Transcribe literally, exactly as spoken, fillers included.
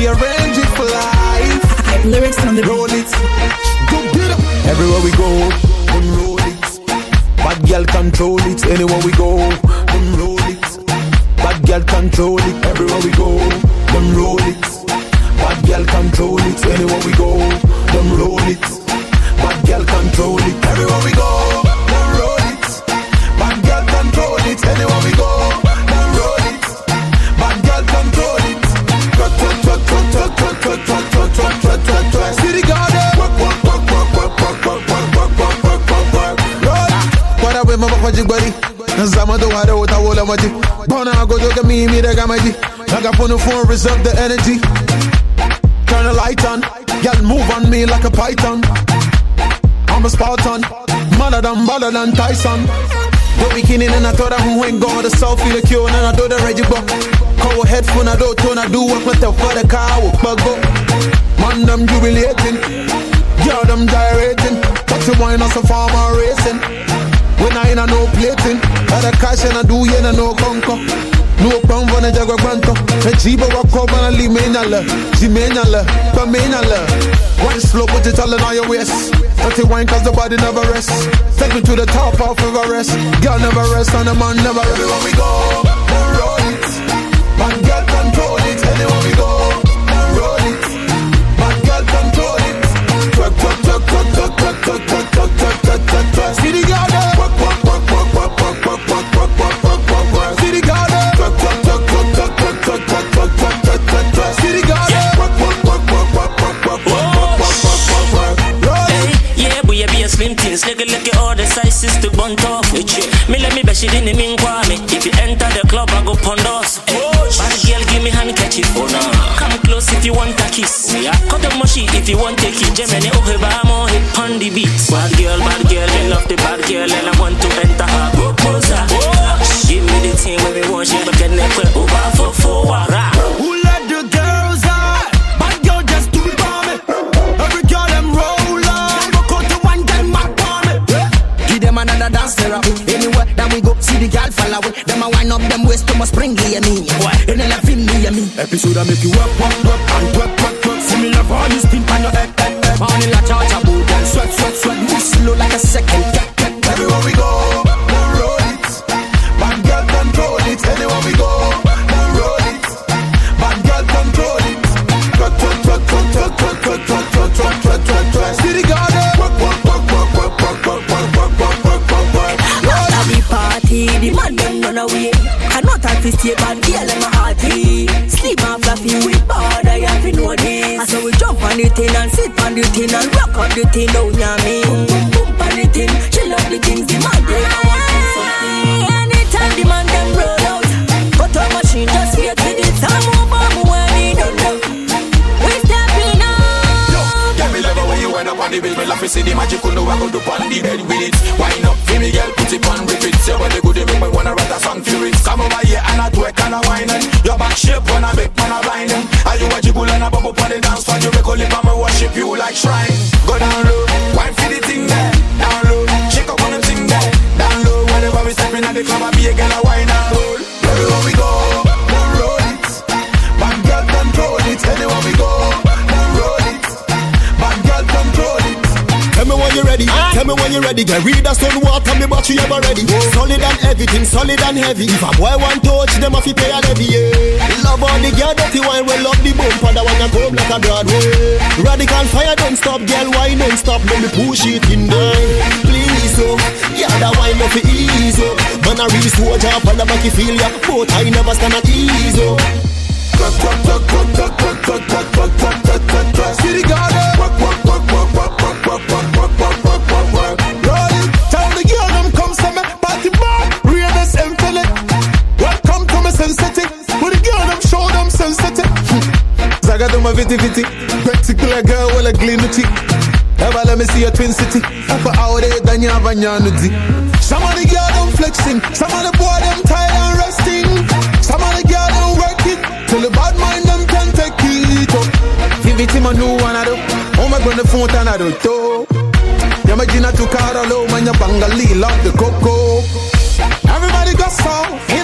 rearrange it for life. Lyrics on the roll it. Go get up. Everywhere we go, them roll it. Bad girl control it. Anywhere we go, them roll it. Bad girl control it. Everywhere we go, them roll it. Bad girl control it. Anywhere we go, them roll it. Bad girl control it. Everywhere we go, them roll it. Bad girl control it. Anywhere we go, them roll it. Bad girl control it. City garden. Work, work, work, work, work, work, work, work, work, work, work, work, work. What up with my magic body? Zama do I do what I want to do. Bona go to me, me the gamaji. Like up on the phone, reserve the energy. Turn the light on, girl move on me like a python. I'm a Spartan, madder than badder than Tyson. The beginning and I thought I who ain't gone the selfie the cure and I do the Reggie Buck. Cover headphone I do turn I do work with the for the car will bug up. Man them jubilating, girl them gyrating. Touch the wine as a farmer racing. When I ain't a no plating, other cash and I do yen and no conquer. No pound for the Jaguar Granto. The Jiba walk up and I leave me in a love. Jimenala, Pamenala. One slow, put it all in all your waist. Dirty wine cause the body never rests. Take me to the top of Everest. Girl never rest and the man never rest. Everywhere we go, then roll it. Man, girl control it. Anywhere we go, then roll it. Man, girl control it. Twerk, twerk, twerk, twerk, twerk, twerk, twerk, twerk, twerk, twerk, twerk, twerk, twerk. See the girl there. Work, work, work, work, work, work, work, work, work, work, work, work, work. See the girl there. Twerk, twerk, twerk, twerk, twerk, twerk, twerk, twerk, twerk, twerk, twerk, twerk. See the girl there. Work, work, work, work, work, work, work, work, work, work, work, work. Yeah, boy, you be a slim thing. Look at look at all the sizes to bun off with you. Me let me bet she didn't mean me. If you enter the club, I go pondos. Bad girl, give me hand catch it. Oh nah. Come close if you want a kiss. Yeah. Cut the mushy if you want take it. Gemini, oh hey, I'm on hit on the beat. Bad girl, bad girl, I love the bad girl and I want to enter her proposal. Give me the thing when we want she but can never over for for wara. Who let the girls out? Bad girl just do it for me. Every girl them roll on. Go cut the one girl mad for me. Give them another dance there. Anywhere that we go, see the girl fall away. Them a wind up them waist to my spring me. And then I feel me and me. Episode I make you work, work, work and work, work, work. Similar for all you spin on your head, head, head. Morning like charge a boot and sweat, sweat, sweat. Move slow like a second. Everywhere we go, then roll it. Bad girl control it. Anywhere we go, then roll it. Bad girl control it. Twerk, twerk, twerk, twerk, twerk, twerk, twerk, twerk, twerk, twerk, twerk, twerk. See the garden. Work, work, work, work, work, work, work, work, work, work, work, work, work. After the party, the man them run away. Cannot have to stay bad girl in my hearty. Sleep and fluffy with bad, I have to know this. And so we jump on the thing and sit on the thing and rock on the thing down ya me. Boom, boom, boom on the thing, she love the things the man they I want to something. Anytime the man them roll out, cut our machine just wait with it. Some move on when we don't know. We stepping up. Yo, get me love when you wind up on the bill. Me laugh to see the magical no I go to on the bed with it. Wind up, feel me girl, put it on repeat. Say when they go they make me wanna write a song for it. Come over here and I twerk and I whine it. Your back shape when I make man I blind them. Are you a jiggle and I bubble on the dance floor? You make a lip and I worship you like shrine. Go down low, wine for the thing there. Down low, shake up on the thing there. Down low, whenever we step in at the club I be a girl I whine and roll. Everywhere we go, then roll it. Bad girl control it. Anywhere we go, then roll it. Bad girl control it. Tell me when you're ready, ah. Tell me when you're ready. Get read us on water, me but you ever ready. Whoa. Solid and everything, solid and heavy. If a boy want touch, them have to pay a levy, yeah. Love all the girl, dirty wine, we love the bumper. That one a come like a Broadway. Radical fire, don't stop, girl, wine don't stop. Let me push it in there. Please, oh, yeah, that wine not for ease, oh. Man a real soldier, up on the back, you feel ya. But I never stand at ease, oh. Tuck, tuck, tuck, tuck, tuck, tuck, tuck, tuck, tuck, tuck, tuck, tuck, tuck. See the garden. Work, work, work, work, work, work, work, work, work, work, work, work, work. Roll it. Tell the girl them come some party bar. Realness and feel it. Welcome to my sensitive. With the girl them show them sensitive. Zaga do my viti viti. Particular girl with a glimity. Ever let me see your twin city. Upper out there, Danya Vanyanuzi. Some of the girl them flexing. Some of the boy them tired and resting. Some of the girl them working. Till the bad mind them can take it up. Give it to my new one I do. Oh my god the phone and I do too. Yeah my Gina to Carolo. Man your Bangali love the cocoa. Everybody got soul.